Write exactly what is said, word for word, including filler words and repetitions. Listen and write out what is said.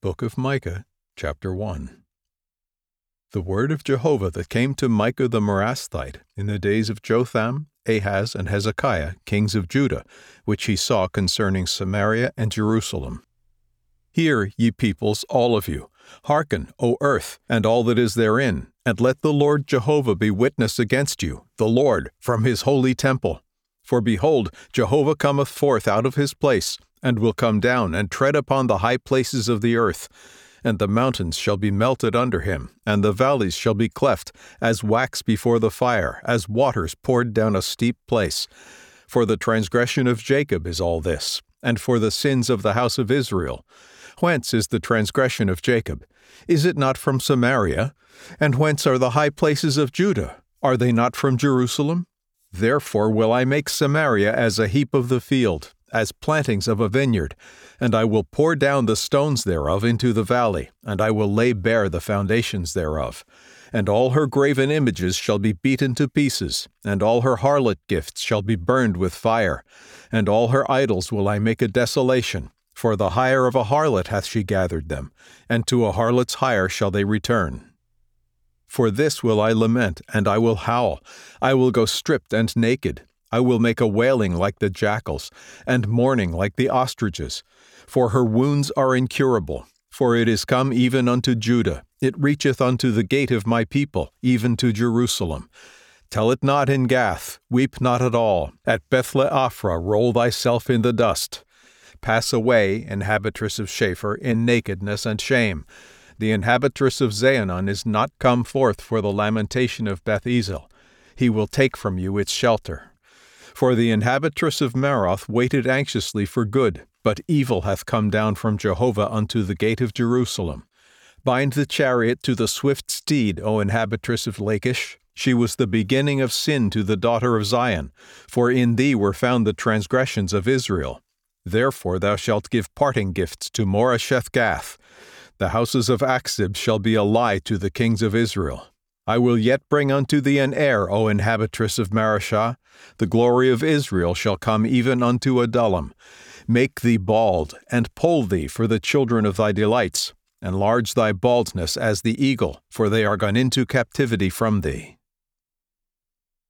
Book of Micah, chapter one. The word of Jehovah that came to Micah the Morasthite in the days of Jotham, Ahaz, and Hezekiah, kings of Judah, which he saw concerning Samaria and Jerusalem. Hear, ye peoples, all of you, hearken, O earth, and all that is therein, and let the Lord Jehovah be witness against you, the Lord, from his holy temple. For behold, Jehovah cometh forth out of his place, and will come down and tread upon the high places of the earth. And the mountains shall be melted under him, and the valleys shall be cleft, as wax before the fire, as waters poured down a steep place. For the transgression of Jacob is all this, and for the sins of the house of Israel. Whence is the transgression of Jacob? Is it not from Samaria? And whence are the high places of Judah? Are they not from Jerusalem? Therefore will I make Samaria as a heap of the field, as plantings of a vineyard, and I will pour down the stones thereof into the valley, and I will lay bare the foundations thereof. And all her graven images shall be beaten to pieces, and all her harlot gifts shall be burned with fire, and all her idols will I make a desolation, for the hire of a harlot hath she gathered them, and to a harlot's hire shall they return. For this will I lament, and I will howl, I will go stripped and naked. I will make a wailing like the jackals, and mourning like the ostriches. For her wounds are incurable, for it is come even unto Judah, it reacheth unto the gate of my people, even to Jerusalem. Tell it not in Gath, weep not at all, at Beth-le-Aphrah roll thyself in the dust. Pass away, inhabitress of Shapher, in nakedness and shame. The inhabitress of Zaanann is not come forth for the lamentation of Beth-ezel. He will take from you its shelter. For the inhabitress of Maroth waited anxiously for good, but evil hath come down from Jehovah unto the gate of Jerusalem. Bind the chariot to the swift steed, O inhabitress of Lachish. She was the beginning of sin to the daughter of Zion, for in thee were found the transgressions of Israel. Therefore thou shalt give parting gifts to Moresheth-Gath. The houses of Achzib shall be a lie to the kings of Israel. I will yet bring unto thee an heir, O inhabitress of Mareshah. The glory of Israel shall come even unto Adullam. Make thee bald, and poll thee for the children of thy delights. Enlarge thy baldness as the eagle, for they are gone into captivity from thee.